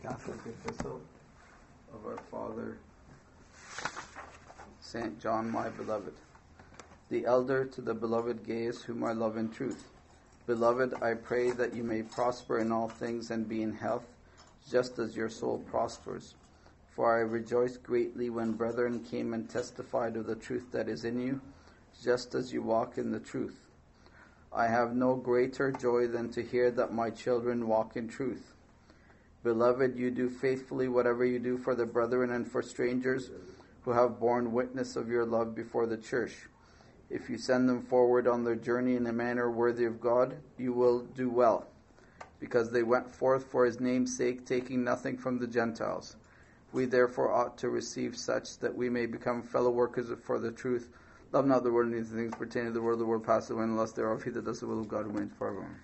Catholic Epistle of our Father, St. John, my beloved. The elder to the beloved Gaius, whom I love in truth. Beloved, I pray that you may prosper in all things and be in health, just as your soul prospers. For I rejoiced greatly when brethren came and testified of the truth that is in you, just as you walk in the truth. I have no greater joy than to hear that my children walk in truth. Beloved, you do faithfully whatever you do for the brethren and for strangers who have borne witness of your love before the church. If you send them forward on their journey in a manner worthy of God, you will do well, because they went forth for his name's sake, taking nothing from the Gentiles. We therefore ought to receive such, that we may become fellow workers for the truth. Love not the world and the things pertaining to the world passeth away, and the lust thereof. He that does the will of God remains forever.